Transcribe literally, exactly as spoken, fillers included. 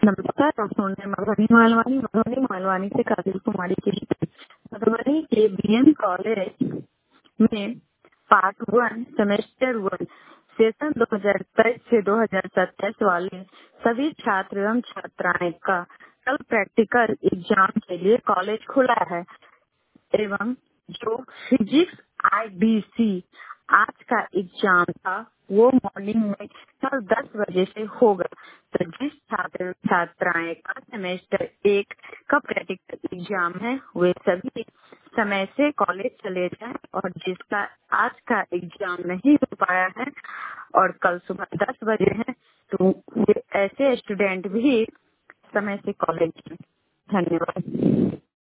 नमस्कार, आप सुन रहे हैं मधुबनी मालवानी मधुबनी मालवानी से कातिल कुमारी की रिपोर्ट। मधुबनी के बीएन कॉलेज में part one semester one session दो हजार तेईस से दो हजार सत्ताईस वाले सभी छात्र एवं छात्राएं का कल प्रैक्टिकल एग्जाम के लिए कॉलेज खुला है एवं जो फिजिक्स आईबीसी आज का एग्जाम था वो मॉर्निंग में कल दस बजे से होगा। तो जिस छात्र छात्राएं का सेमेस्टर एक का प्रैक्टिकल एग्जाम है वे सभी समय से कॉलेज चले जाएं और जिसका आज का एग्जाम नहीं हो पाया है और कल सुबह दस बजे है तो वे ऐसे स्टूडेंट भी समय से कॉलेज जाएं। धन्यवाद।